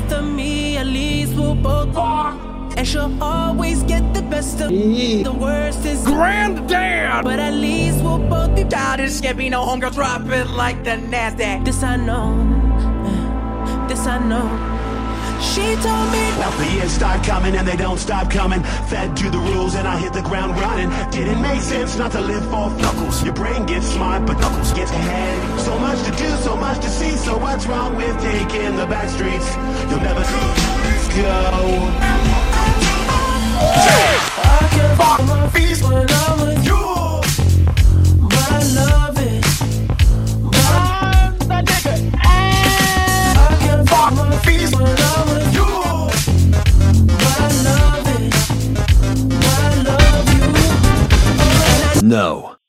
best of me, at least we'll both walk. And she'll always get the best of me. The worst is Granddad! but at least we'll both be Childish, can't be no homegirl, drop it like the NASDAQ. This I know, this I know. She told me Well, the years start coming and they don't stop coming. Fed to the rules and I hit the ground running. Didn't make sense not to live for knuckles. Your brain gets smart, but knuckles gets ahead. So much to do, so much to see. So what's wrong with taking the back streets? You'll never go. I can't find my feet when I'm with you, but I love it. I can't find my feet when I'm with you, but I love it. But I love you. No.